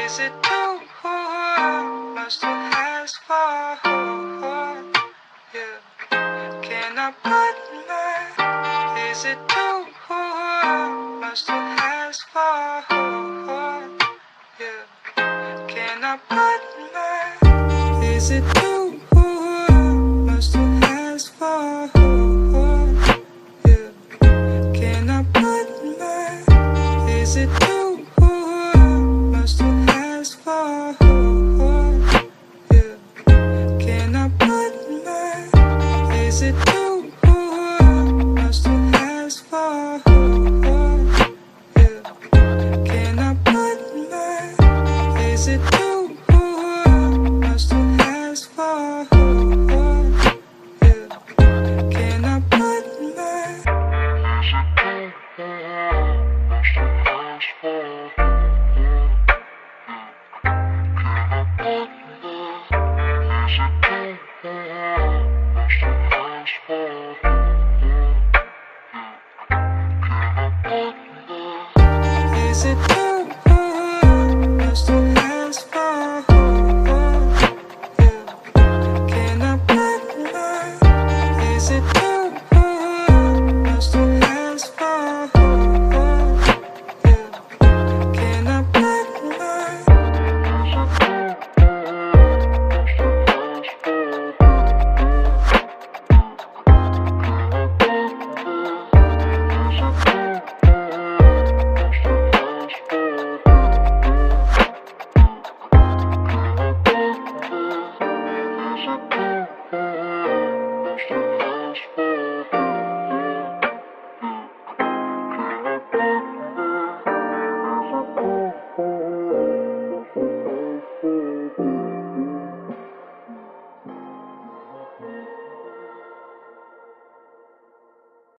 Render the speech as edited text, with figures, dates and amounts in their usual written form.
Is it too much to ask for? Yeah. Can I put my? Is it too much to ask for? Yeah. Can I put my? Is it too much to ask for? Yeah. Can I put my? Is it too much to ask for? Yeah. Can I put my? Is it too much to ask for? Yeah. Can I put my? Is it too